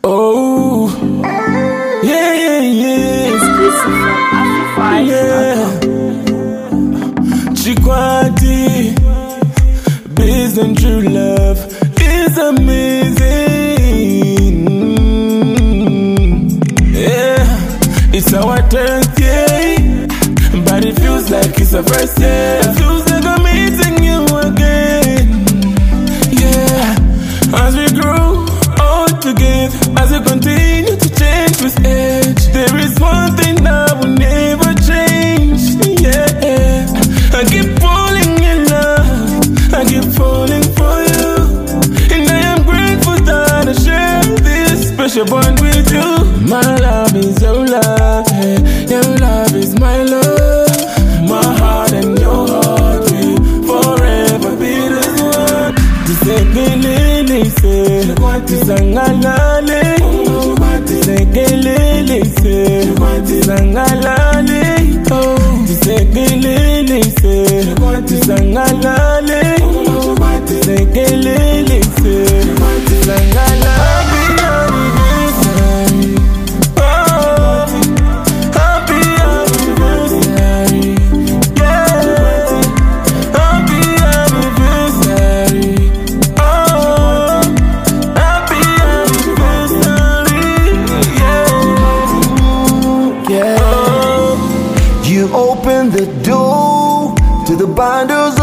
Oh, yeah, yeah, yeah. Yeah. Chikwati, based on true love, is amazing. Yeah, it's our 10th day, but it feels like it's our first day. It feels like I'm meeting you again. Yeah, as we grow old together, as we continue to change with age, there is one thing that will never change. Yeah, I keep falling in love, I keep falling for you, and I am grateful that I share this special bond with you. My love is your love, hey. Your love is my love. My heart and your heart will forever be the one. Tisekelele se, tisangalale. Tisekelele se, tisangalale. Tisekelele se, tisangalale. Tisekelele se, tisangalale. You open the door to the binders